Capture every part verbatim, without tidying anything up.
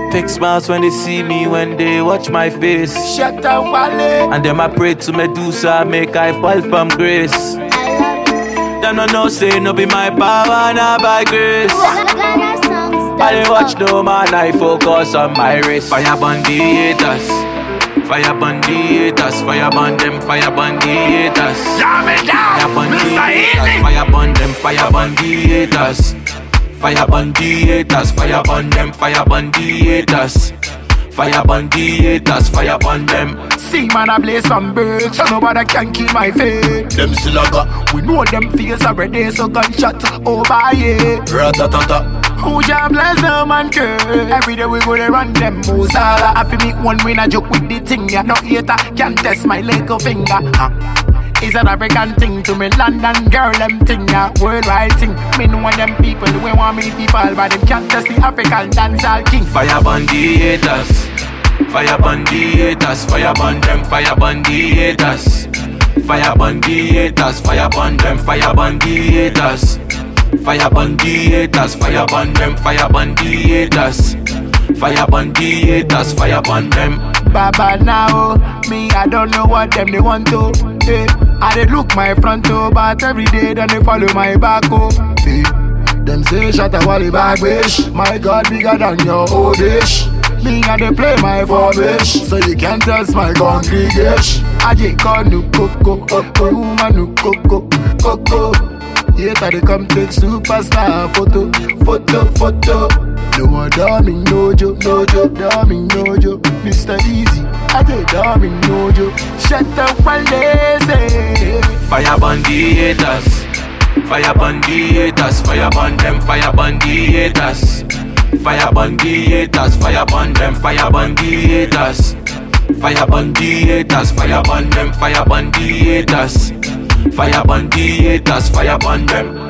Fake smiles when they see me, when they watch my face. Shut up, Wale. And them I pray to Medusa, make I fall from grace. I love it. Them no know say no be my power, not by grace. Ghana songs. I didn't watch no man, I focus on my race. Fire burn the haters, fire burn the haters, fire burn them, fire burn the haters. Jam it down, Fire burn the Mister haters, Easy. fire burn them, fire burn the haters. Fire burn the haters, fire burn them, fire burn the haters. Fire burn the haters, fire burn them. See man I blaze some birds, so nobody can keep my faith. Them still a got, we know them face already, so gunshot over here. Ratatata. Who just bless them and curse. Every day we go to run them Mozala. I feel make one win a joke with the thing, yeah. No hater can test my little finger, huh? It's an African thing to me, London girl, them thing, yeah. Worldwide thing. Me know one them people who want me to fall, but them can't test the African dancehall king. Fire burn the haters, fire burn the haters, fire burn them, fire burn the haters. Fire burn the haters, fire burn them, fire burn the haters. Fire burn the haters, fire burn them, fire burn the haters. Fire burn the haters, fire burn them. Baba now, me I don't know what them they want to. Eh, I they look my front to, but every day then they follow my back oh. Eh, them say shut a wally bag wish. My God bigger than your old age. Me and they play my formation, so you can't test my congregation. I just call no coco, coco, woman no coco, coco. Later they come take superstar photo, photo, photo. No one darling, no joke, no joke, darling, no joke. Mister Easy, I take darling, no joke. Shut up while they say. Fire burn the haters, fire burn the haters, fire burn them, fire burn the haters. Fire burn the haters, fire burn them, fire burn the haters. Fire burn the haters, fire burn them, fire burn the haters. Fire burn the haters, fire burn them.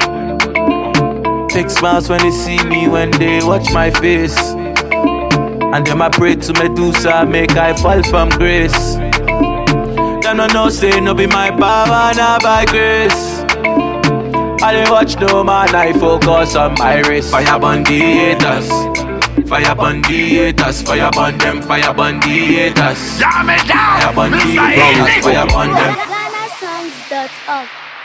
Fake smiles when they see me, when they watch my face. And them I pray to Medusa, make I fall from grace. Them no know say no be my power, not by grace. I didn't watch no man, I focus on my race. Fire burn the haters, fire burn the haters, fire burn them, fire burn the haters. Jam it down, Fire burn the Mister haters, Easy. fire burn them. Ghana songs dot org.